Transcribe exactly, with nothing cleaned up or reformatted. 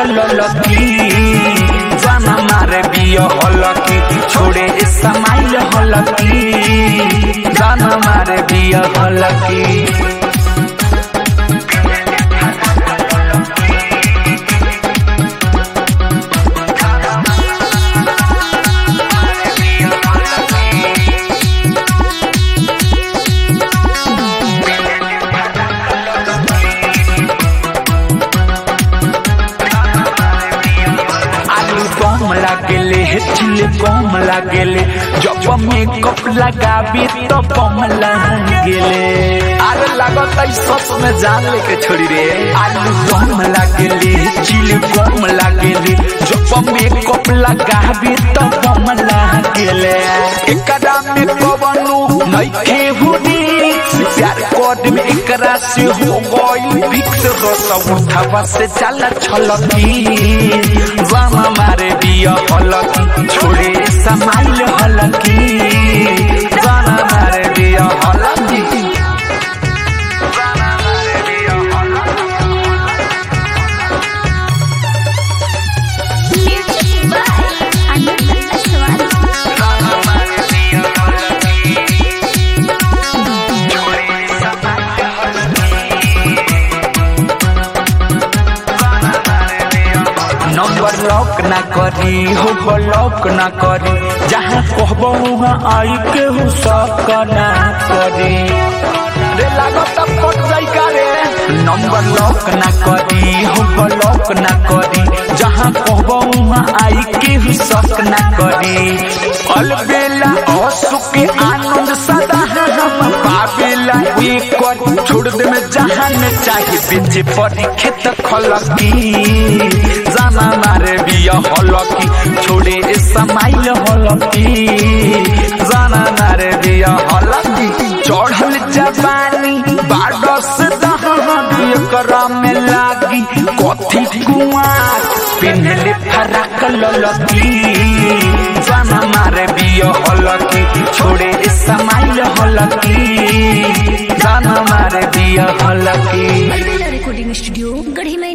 ललकी जाना मारे बिया हलकी छोड़े स्माइल हलकी जाना मारे बिया हलकी। कम लागेले चिले कम लागेले जब मेकअप लगाबी तो कम लागेले अरे लागत सस में जान लेके छोड़ी रे। आलू कम लागेले चिले कम लागेले जब मेकअप लगाबी तो कम लागेले। एकरा में कवनो नइखे हुनी प्यार कोड में एकरा से हो गई फिक्स रस उठावा से चला छलकी जाना मारे बिया हलकी छोड़े स्माइल हलकी जाना मारे बिया हलकी। नंबर लॉक ना करी हो ब्लॉक ना करी जहाँ कहबो वहाँ आई के हो शक ना करी रे लागत पट जाई का रे। नंबर लॉक ना करी हो ब्लॉक ना करी जहाँ कहबो वहाँ आई के हो शक ना करी। अलबेला असुख आनंद सदा हम पावेला एक छोड़ दे में जहाँ में चाहे बेचे पड़ी खेत खलकी जाना मारे बिया हलकी छोड़े स्माइल हलकी जाना मारे बिया हलकी। चढ़ल जवानी बारस एकरा में लागी कथी कुआर पिन्हले फराक ललकी जाना मारे बिया हलकी छोड़े स्माइल हलकी जाना मारे बिया हलकी। रिकॉर्डिंग स्टूडियो गढ़ी में।